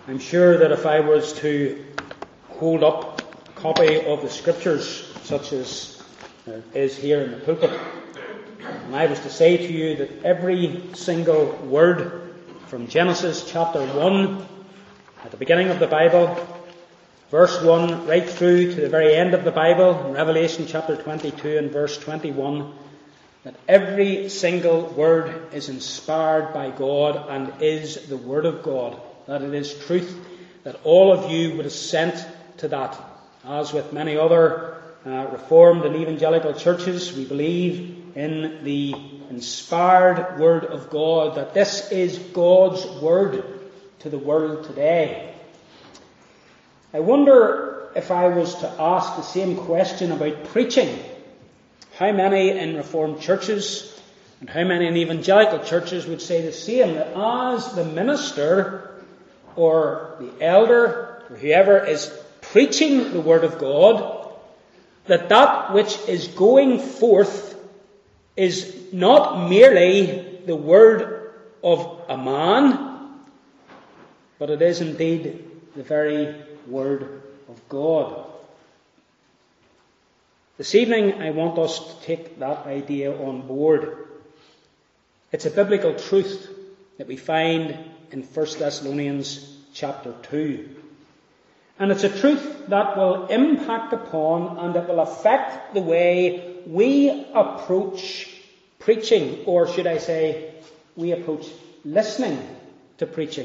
I'm sure that if I was to hold up a copy of the Scriptures, such as is here in the pulpit, and I was to say to you that every single word from Genesis chapter 1, at the beginning of the Bible, verse 1, right through to the very end of the Bible, in Revelation chapter 22 and verse 21, that every single word is inspired by God and is the Word of God, that it is truth, that all of you would assent to that. As with many other Reformed and Evangelical churches, we believe in the inspired Word of God, that this is God's Word to the world today. I wonder if I was to ask the same question about preaching, how many in Reformed churches and how many in Evangelical churches would say the same, that as the minister or the elder or whoever is preaching the Word of God, that which is going forth is not merely the word of a man, but it is indeed the very Word of God. This evening I want us to take that idea on board. It's a biblical truth that we find in 1 Thessalonians chapter 2. And it's a truth that will impact upon and it will affect the way we approach preaching, or should I say, we approach listening to preaching.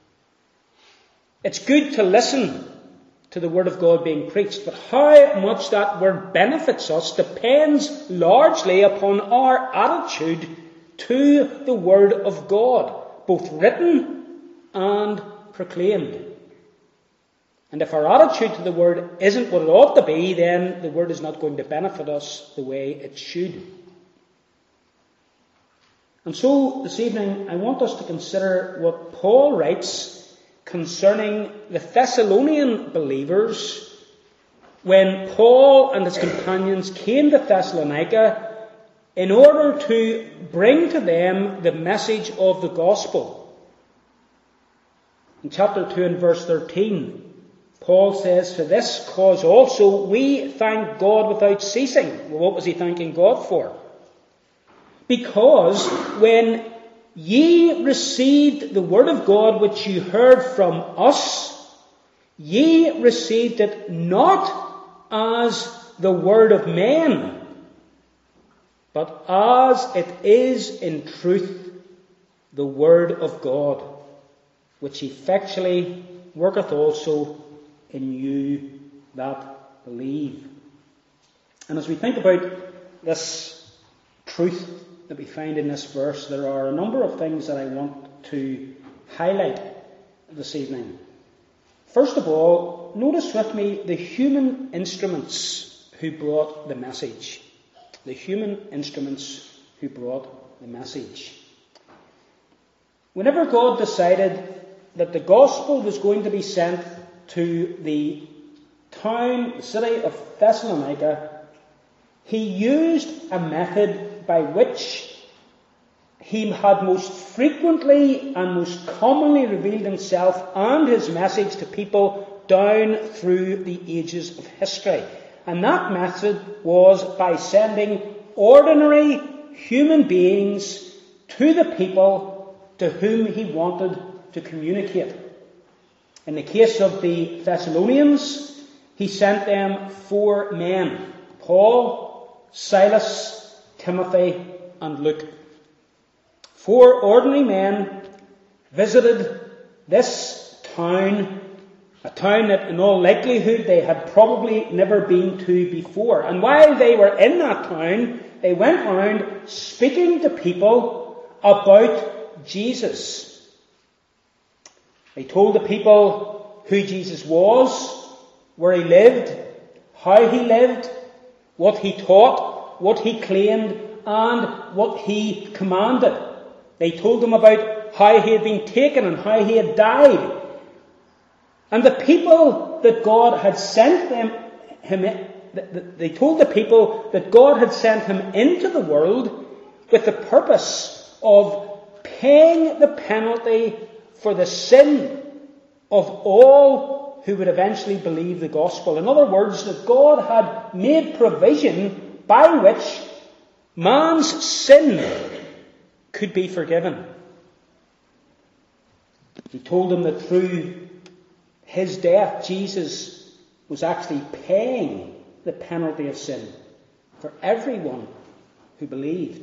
It's good to listen to the Word of God being preached, but how much that Word benefits us depends largely upon our attitude to the Word of God, both written and proclaimed. And if our attitude to the Word isn't what it ought to be, then the Word is not going to benefit us the way it should. And so, this evening, I want us to consider what Paul writes concerning the Thessalonian believers when Paul and his companions came to Thessalonica in order to bring to them the message of the gospel. In chapter 2 and verse 13, Paul says, "For this cause also we thank God without ceasing." Well, what was he thanking God for? "Because when ye received the word of God which you heard from us, ye received it not as the word of men, but as it is in truth the word of God, which effectually worketh also in you that believe." And as we think about this truth that we find in this verse, there are a number of things that I want to highlight this evening. First of all, notice with me the human instruments who brought the message. The human instruments who brought the message. Whenever God decided that the gospel was going to be sent to the town, the city of Thessalonica, he used a method by which he had most frequently and most commonly revealed himself and his message to people down through the ages of history. And that method was by sending ordinary human beings to the people to whom he wanted to communicate. In the case of the Thessalonians, he sent them 4 men: Paul, Silas, Timothy, and Luke. 4 ordinary men visited this town, a town that in all likelihood they had probably never been to before. And while they were in that town, they went around speaking to people about Jesus. They told the people who Jesus was, where he lived, how he lived, what he taught, what he claimed, and what he commanded. They told them about how he had been taken and how he had died. And the people that God had sent they told the people that God had sent him into the world with the purpose of paying the penalty for the sin of all who would eventually believe the gospel. In other words, that God had made provision by which man's sin could be forgiven. He told them that through his death, Jesus was actually paying the penalty of sin for everyone who believed.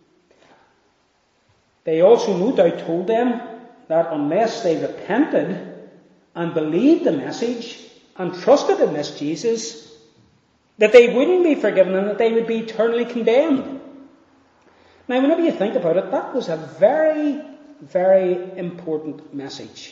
They also no doubt told them that unless they repented and believed the message and trusted in this Jesus, that they wouldn't be forgiven and that they would be eternally condemned. Now, whenever you think about it, that was a very, very important message.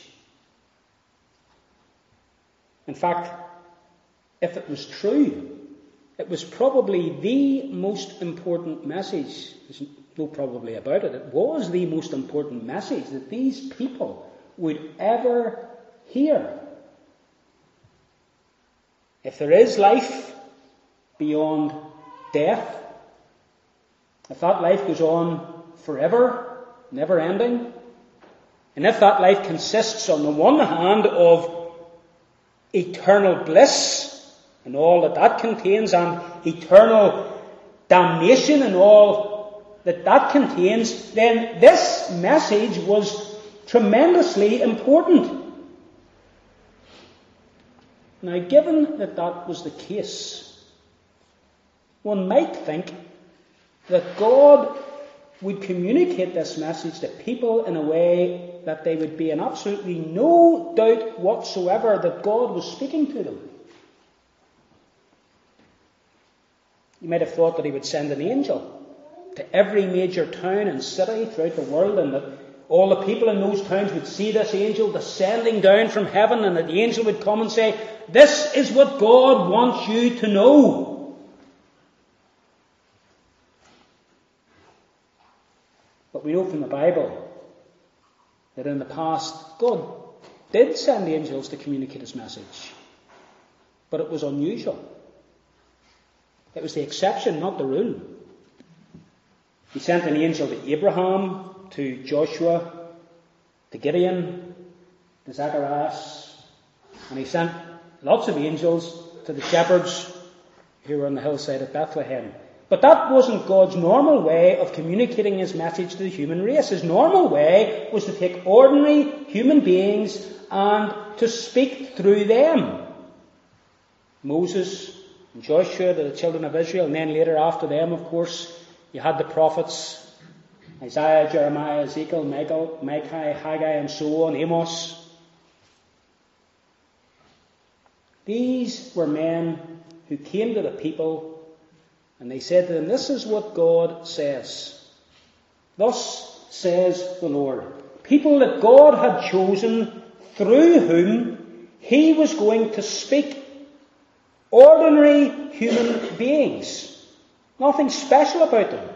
In fact, if it was true, it was probably the most important message. There's no probably about it. It was the most important message that these people would ever hear. If there is life beyond death, if that life goes on forever, never ending, and if that life consists on the one hand of eternal bliss and all that that contains, and eternal damnation and all that that contains, then this message was tremendously important. Now, given that that was the case, one might think that God would communicate this message to people in a way that they would be in absolutely no doubt whatsoever that God was speaking to them. You might have thought that he would send an angel to every major town and city throughout the world, and that all the people in those towns would see this angel descending down from heaven, and that the angel would come and say, "This is what God wants you to know." But we know from the Bible that in the past, God did send angels to communicate his message. But it was unusual. It was the exception, not the rule. He sent an angel to Abraham, to Joshua, to Gideon, to Zacharias, and he sent lots of angels to the shepherds who were on the hillside of Bethlehem. But that wasn't God's normal way of communicating his message to the human race. His normal way was to take ordinary human beings and to speak through them. Moses and Joshua to the children of Israel, and then later after them, of course, you had the prophets, Isaiah, Jeremiah, Ezekiel, Micah, Haggai, and so on, Amos. These were men who came to the people and they said to them, "This is what God says. Thus says the Lord." People that God had chosen, through whom he was going to speak. Ordinary human beings. Nothing special about them.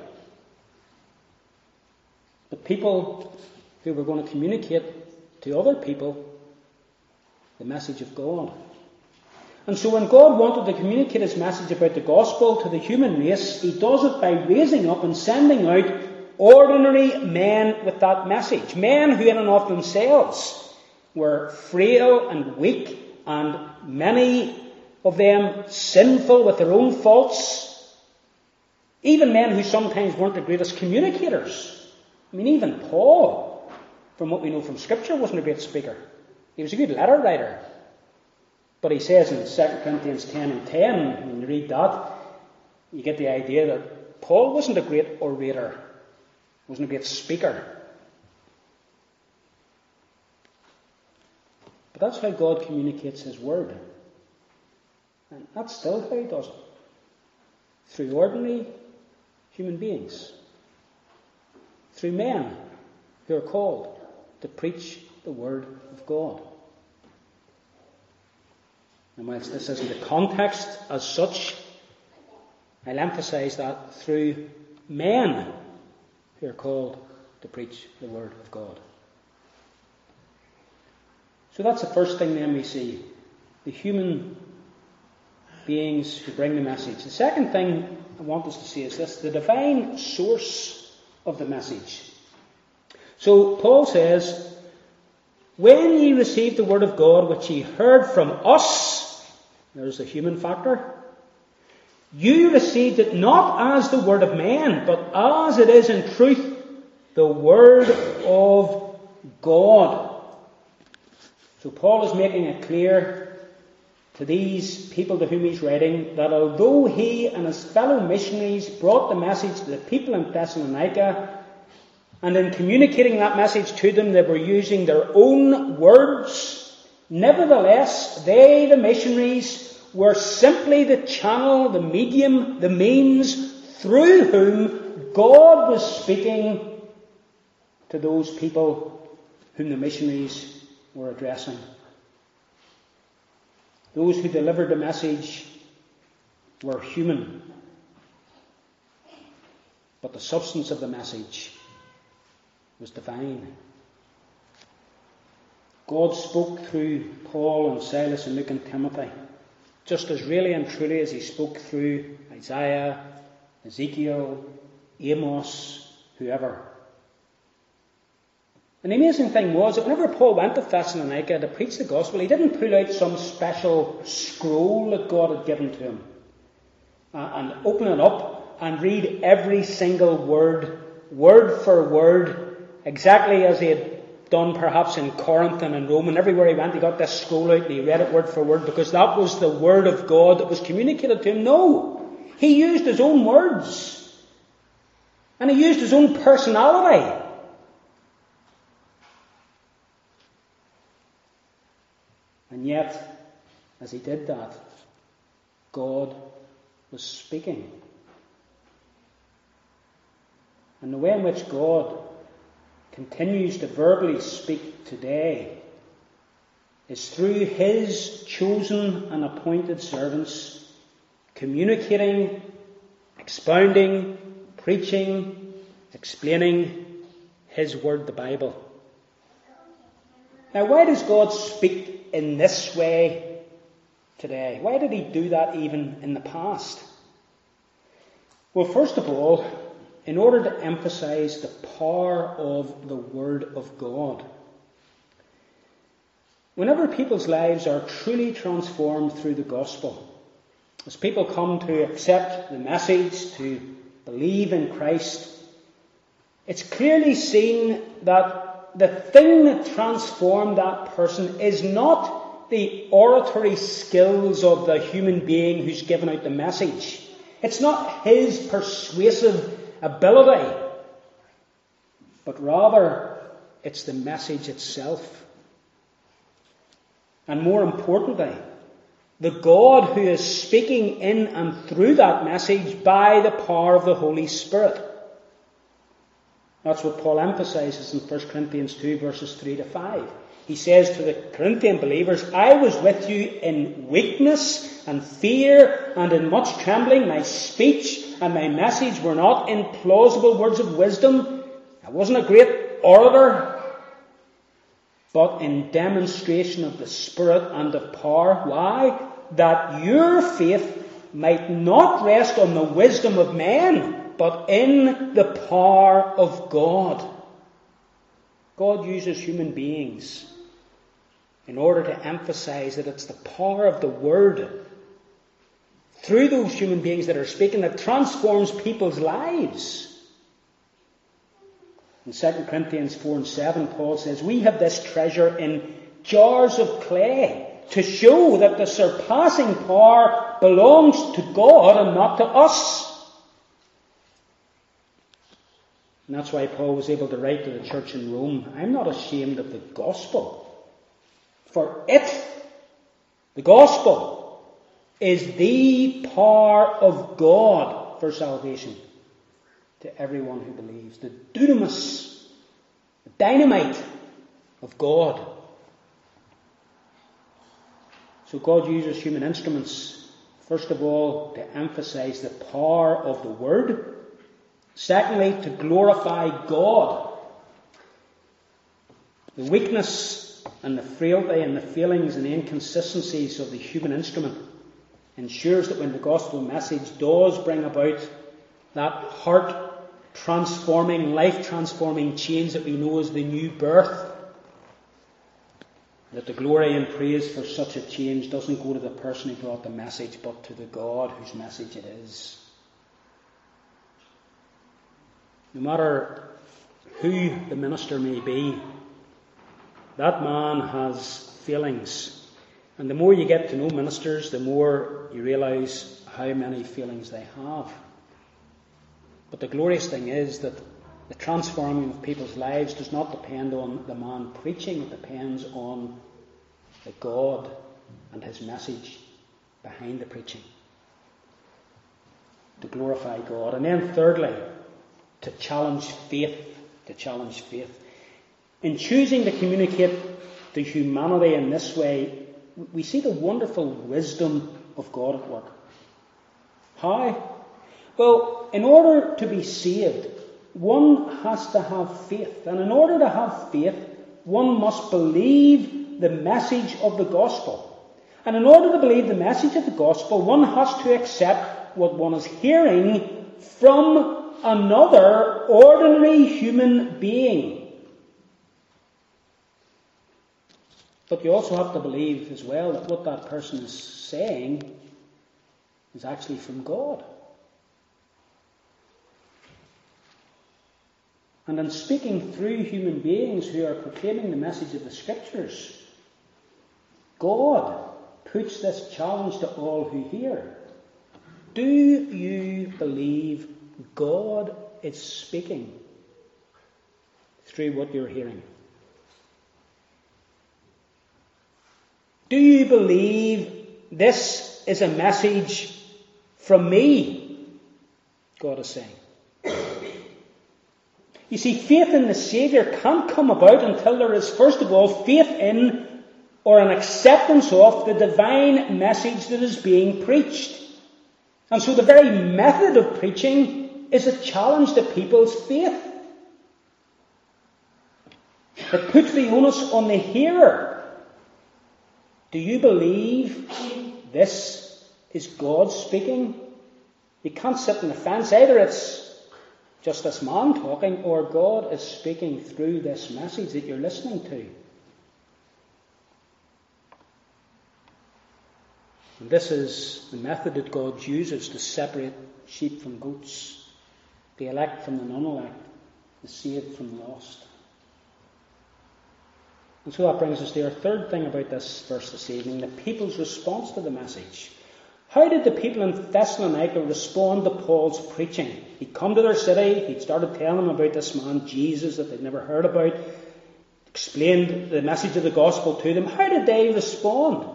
But people who were going to communicate to other people the message of God. And so when God wanted to communicate his message about the gospel to the human race, he does it by raising up and sending out ordinary men with that message. Men who in and of themselves were frail and weak, and many of them sinful with their own faults. Even men who sometimes weren't the greatest communicators. I mean, even Paul, from what we know from Scripture, wasn't a great speaker. He was a good letter writer. But he says in 2 Corinthians 10 and 10, when you read that, you get the idea that Paul wasn't a great orator, wasn't a great speaker. But that's how God communicates his word. And that's still how he does it. Through ordinary human beings. Through men who are called to preach the word of God. And whilst this isn't the context as such, I'll emphasize that through men who are called to preach the word of God. So that's the first thing then we see. The human beings who bring the message. The second thing I want us to see is this, the divine source of the message. So Paul says, when ye received the word of God, which ye heard from us, there's the human factor, you received it not as the word of man, but as it is in truth, the word of God. So Paul is making it clear to these people to whom he's writing that although he and his fellow missionaries brought the message to the people in Thessalonica, and in communicating that message to them they were using their own words, nevertheless they, the missionaries, were simply the channel, the medium, the means through whom God was speaking to those people whom the missionaries were addressing. Those who delivered the message were human, but the substance of the message was divine. God spoke through Paul and Silas and Luke and Timothy, just as really and truly as he spoke through Isaiah, Ezekiel, Amos, whoever. And the amazing thing was that whenever Paul went to Thessalonica to preach the gospel, he didn't pull out some special scroll that God had given to him and open it up and read every single word, word for word, exactly as he had done perhaps in Corinth and in Rome. And everywhere he went, he got this scroll out and he read it word for word because that was the word of God that was communicated to him. No, he used his own words and he used his own personality. And yet, as he did that, God was speaking. And the way in which God continues to verbally speak today is through his chosen and appointed servants, communicating, expounding, preaching, explaining his word, the Bible. Now, why does God speak in this way today? Why did he do that even in the past? Well, first of all, in order to emphasize the power of the Word of God. Whenever people's lives are truly transformed through the gospel, as people come to accept the message, to believe in Christ, it's clearly seen that the thing that transformed that person is not the oratory skills of the human being who's given out the message. It's not his persuasive ability, but rather it's the message itself. And more importantly, the God who is speaking in and through that message by the power of the Holy Spirit. That's what Paul emphasizes in 1 Corinthians 2 verses 3 to 5. He says to the Corinthian believers, I was with you in weakness and fear and in much trembling. My speech and my message were not in plausible words of wisdom. I wasn't a great orator, but in demonstration of the Spirit and of power. Why? That your faith might not rest on the wisdom of men, but in the power of God. God uses human beings in order to emphasize that it's the power of the Word through those human beings that are speaking that transforms people's lives. In 2 Corinthians 4 and 7, Paul says, we have this treasure in jars of clay to show that the surpassing power belongs to God and not to us. And that's why Paul was able to write to the church in Rome, I'm not ashamed of the gospel. For it, the gospel, is the power of God for salvation to everyone who believes. The dunamis, the dynamite of God. So God uses human instruments, first of all, to emphasize the power of the Word. Secondly, to glorify God. The weakness and the frailty and the failings and the inconsistencies of the human instrument ensures that when the gospel message does bring about that heart-transforming, life-transforming change that we know as the new birth, That the glory and praise for such a change doesn't go to the person who brought the message, but to the God whose message it is. No matter who the minister may be, that man has feelings. And the more you get to know ministers, the more you realise how many feelings they have. But the glorious thing is that the transforming of people's lives does not depend on the man preaching. It depends on the God and his message behind the preaching. To glorify God. And then thirdly, to challenge faith. To challenge faith. In choosing to communicate to humanity in this way, we see the wonderful wisdom of God at work. How? Well, in order to be saved, one has to have faith. And in order to have faith, one must believe the message of the gospel. And in order to believe the message of the gospel, one has to accept what one is hearing from another ordinary human being. But you also have to believe as well that what that person is saying is actually from God. And in speaking through human beings who are proclaiming the message of the Scriptures, God puts this challenge to all who hear. Do you believe God is speaking through what you're hearing? Do you believe this is a message from me? God is saying. You see, faith in the Saviour can't come about until there is, first of all, faith in or an acceptance of the divine message that is being preached. And so the very method of preaching is a challenge to people's faith. It puts the onus on the hearer. Do you believe this is God speaking? You can't sit on the fence. Either it's just this man talking, or God is speaking through this message that you're listening to. And this is the method that God uses to separate sheep from goats, the elect from the non-elect, the saved from the lost. And so that brings us to our third thing about this verse this evening, the people's response to the message. How did the people in Thessalonica respond to Paul's preaching? He'd come to their city, he'd started telling them about this man Jesus that they'd never heard about, explained the message of the gospel to them. How did they respond?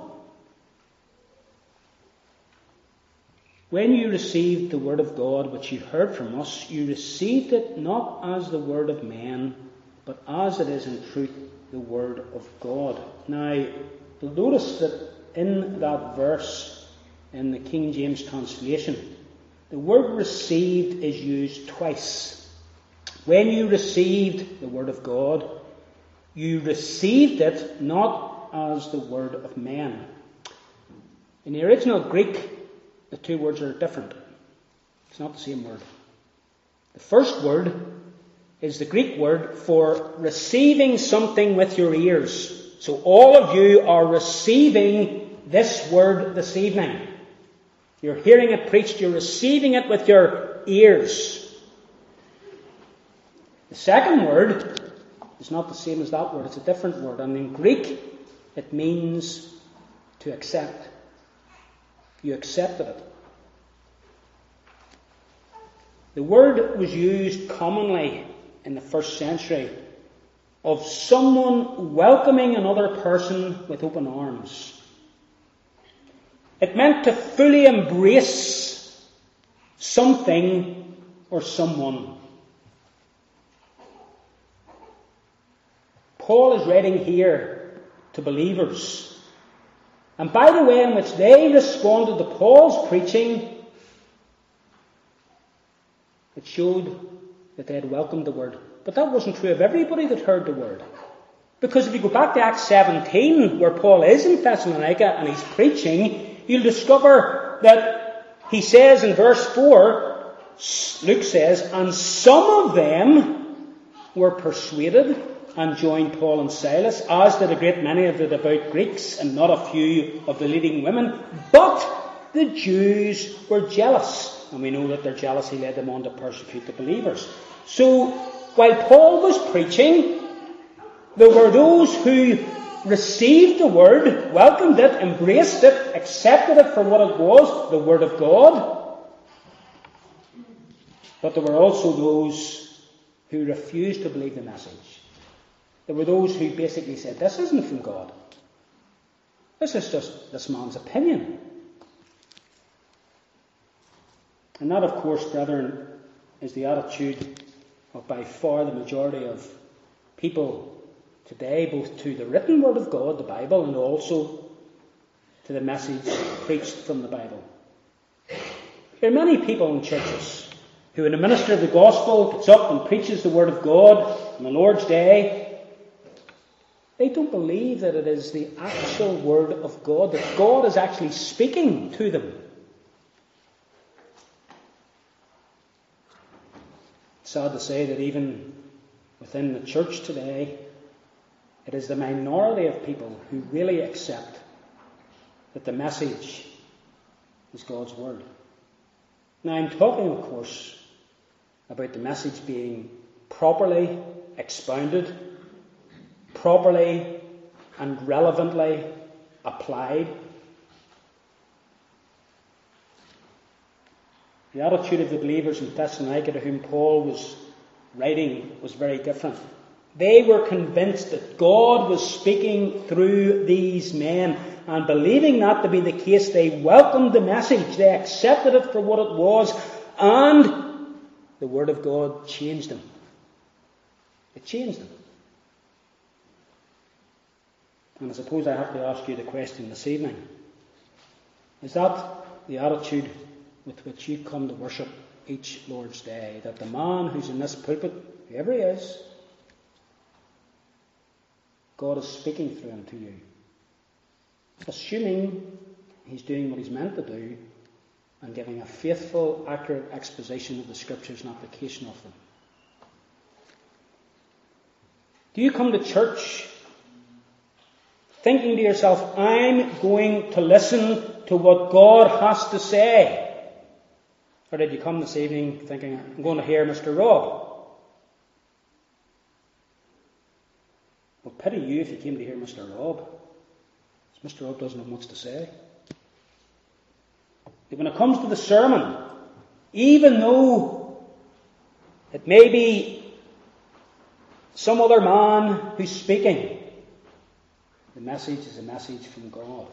When you received the word of God, which you heard from us, you received it not as the word of men, but as it is in truth the word of God. Now, you'll notice that in that verse, in the King James translation, the word received is used twice. When you received the word of God, you received it not as the word of men. In the original Greek, the two words are different. It's not the same word. The first word is the Greek word for receiving something with your ears. So all of you are receiving this word this evening. You're hearing it preached, you're receiving it with your ears. The second word is not the same as that word, it's a different word. And in Greek, it means to accept. You accepted it. The word was used commonly in the first century of someone welcoming another person with open arms. It meant to fully embrace something or someone. Paul is writing here to believers. And by the way in which they responded to Paul's preaching, it showed that they had welcomed the word. But that wasn't true of everybody that heard the word. Because if you go back to Acts 17, where Paul is in Thessalonica and he's preaching, you'll discover that he says in verse 4, Luke says, and some of them were persuaded and joined Paul and Silas, as did a great many of the devout Greeks and not a few of the leading women. But the Jews were jealous, and we know that their jealousy led them on to persecute the believers. So, while Paul was preaching, there were those who received the word, welcomed it, embraced it, accepted it for what it was, the word of God. But there were also those who refused to believe the message. There were those who basically said, this isn't from God. This is just this man's opinion. And that, of course, brethren, is the attitude of by far the majority of people today, both to the written word of God, the Bible, and also to the message preached from the Bible. There are many people in churches who, when a minister of the gospel gets up and preaches the word of God on the Lord's day, they don't believe that it is the actual word of God, that God is actually speaking to them. It's sad to say that even within the church today, it is the minority of people who really accept that the message is God's word. Now, I'm talking, of course, about the message being properly expounded, properly and relevantly applied. The attitude of the believers in Thessalonica to whom Paul was writing was very different. They were convinced that God was speaking through these men, and believing that to be the case, they welcomed the message, they accepted it for what it was, and the Word of God changed them. It changed them. And I suppose I have to ask you the question this evening. Is that the attitude with which you come to worship each Lord's Day? That the man who's in this pulpit, whoever he is, God is speaking through him to you. Assuming he's doing what he's meant to do and giving a faithful, accurate exposition of the Scriptures and application of them. Do you come to church thinking to yourself, I'm going to listen to what God has to say? Or did you come this evening thinking, I'm going to hear Mr. Rob? Well, pity you if you came to hear Mr. Rob. Mr. Rob doesn't have much to say. But when it comes to the sermon, even though it may be some other man who's speaking, the message is a message from God.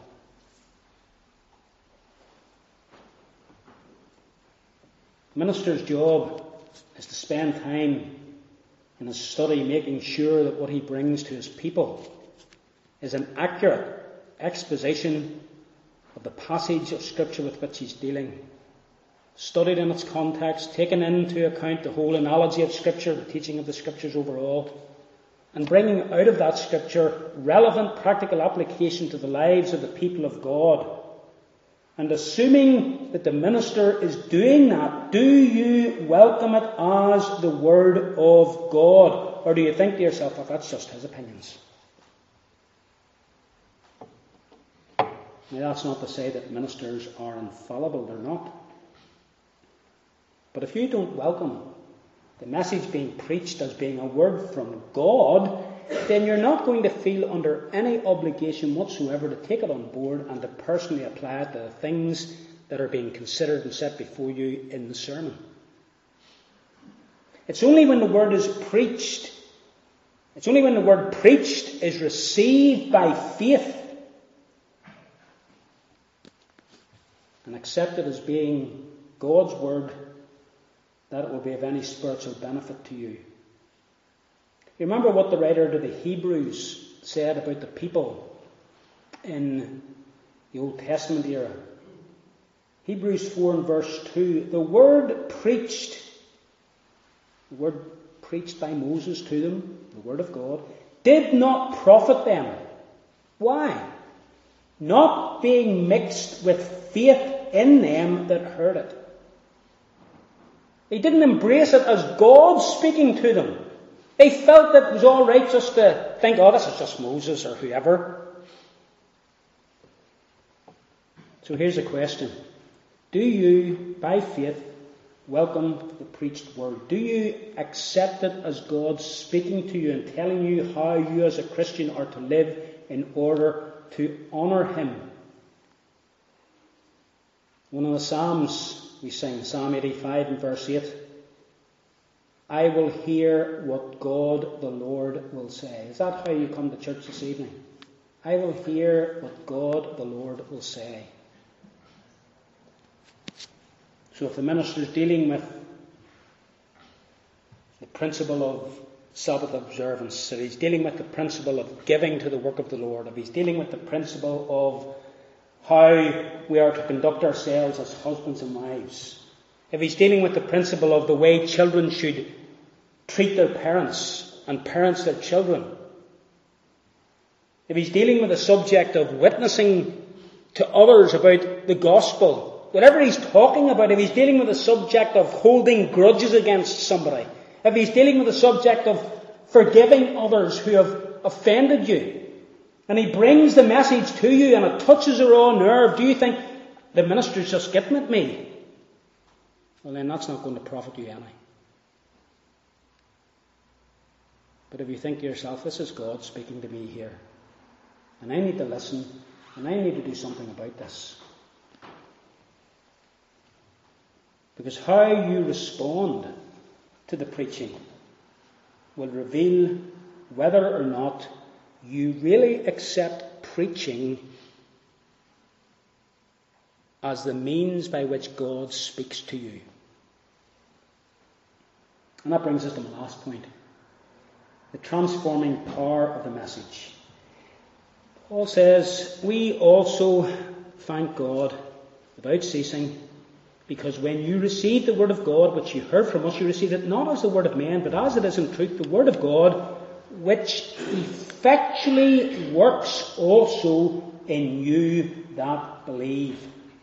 The minister's job is to spend time in his study making sure that what he brings to his people is an accurate exposition of the passage of Scripture with which he's dealing, studied in its context, taken into account the whole analogy of Scripture, the teaching of the Scriptures overall, and bringing out of that Scripture relevant practical application to the lives of the people of God. And assuming that the minister is doing that, do you welcome it as the Word of God? Or do you think to yourself, oh, that's just his opinions? Now, that's not to say that ministers are infallible. They're not. But if you don't welcome the message being preached as being a word from God, then you're not going to feel under any obligation whatsoever to take it on board and to personally apply it to the things that are being considered and set before you in the sermon. It's only when the word is preached, it's only when the word preached is received by faith and accepted as being God's word that it will be of any spiritual benefit to you. You remember what the writer to the Hebrews said about the people in the Old Testament era. Hebrews 4 and verse 2, the word preached by Moses to them, the word of God, did not profit them. Why? Not being mixed with faith in them that heard it. They didn't embrace it as God speaking to them. They felt that it was all right just to think, oh, this is just Moses or whoever. So here's the question. Do you, by faith, welcome the preached word? Do you accept it as God speaking to you and telling you how you as a Christian are to live in order to honour Him? One of the Psalms we sing, Psalm 85 and verse 8, I will hear what God the Lord will say. Is that how you come to church this evening? I will hear what God the Lord will say. So if the minister is dealing with the principle of Sabbath observance, if he's dealing with the principle of giving to the work of the Lord, if he's dealing with the principle of how we are to conduct ourselves as husbands and wives, if he's dealing with the principle of the way children should treat their parents and parents their children, if he's dealing with the subject of witnessing to others about the gospel, whatever he's talking about, if he's dealing with the subject of holding grudges against somebody, if he's dealing with the subject of forgiving others who have offended you, and he brings the message to you and it touches a raw nerve, do you think the minister's just getting at me? Well, then that's not going to profit you any. But if you think to yourself, this is God speaking to me here, and I need to listen, and I need to do something about this. Because how you respond to the preaching will reveal whether or not you really accept preaching as the means by which God speaks to you. And that brings us to my last point. The transforming power of the message. Paul says, we also thank God without ceasing, because when you received the word of God, which you heard from us, you received it not as the word of man, but as it is in truth the word of God, which effectually works also in you that believe.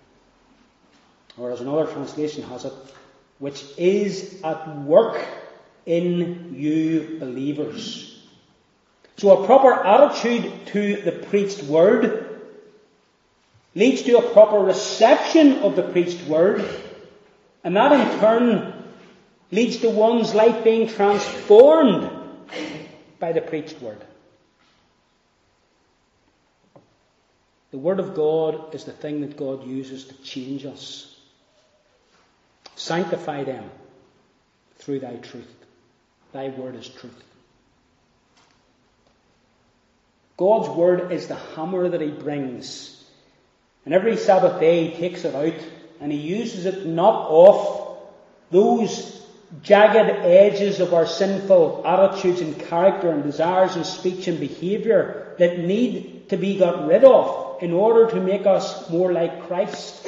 Or as another translation has it, which is at work in you believers. So a proper attitude to the preached word leads to a proper reception of the preached word, and that in turn leads to one's life being transformed by the preached word. The word of God is the thing that God uses to change us. Sanctify them through thy truth. Thy word is truth. God's word is the hammer that he brings. And every Sabbath day he takes it out and he uses it to knock off those jagged edges of our sinful attitudes and character and desires and speech and behaviour that need to be got rid of in order to make us more like Christ.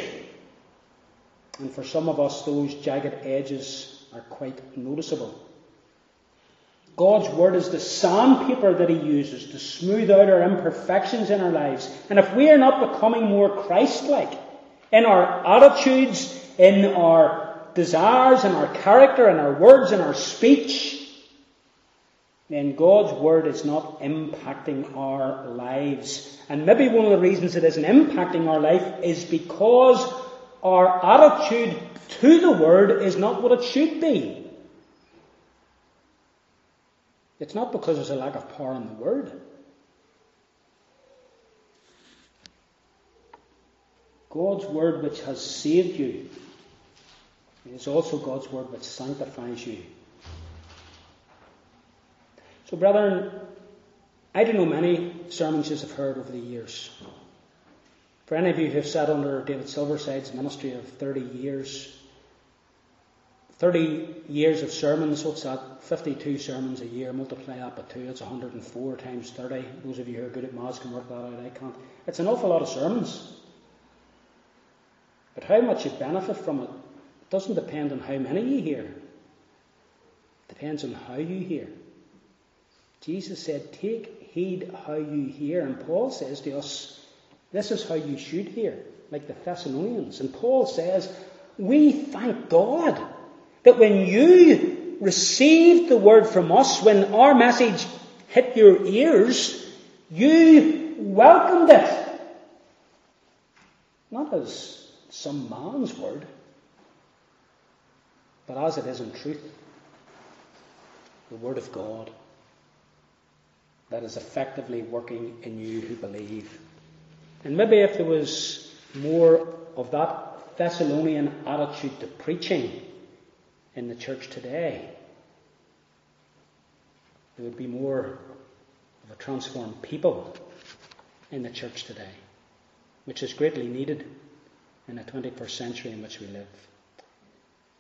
And for some of us, those jagged edges are quite noticeable. God's word is the sandpaper that he uses to smooth out our imperfections in our lives. And if we are not becoming more Christ-like in our attitudes, in our desires, in our character, in our words, in our speech, then God's word is not impacting our lives. And maybe one of the reasons it isn't impacting our life is because our attitude to the word is not what it should be. It's not because there's a lack of power in the word. God's word which has saved you is also God's word which sanctifies you. So brethren, I don't know many sermons you've heard over the years. For any of you who have sat under David Silverside's ministry of 30 years, 30 years of sermons, what's that? 52 sermons a year, multiply that by 2, it's 104 times 30. Those of you who are good at maths can work that out, I can't. It's an awful lot of sermons. But how much you benefit from it doesn't depend on how many you hear. It depends on how you hear. Jesus said, take heed how you hear. And Paul says to us, this is how you should hear, like the Thessalonians. And Paul says, we thank God that when you received the word from us, when our message hit your ears, you welcomed it. Not as some man's word, but as it is in truth. The word of God that is effectively working in you who believe. And maybe if there was more of that Thessalonian attitude to preaching in the church today, there would be more of a transformed people in the church today, which is greatly needed in the 21st century in which we live.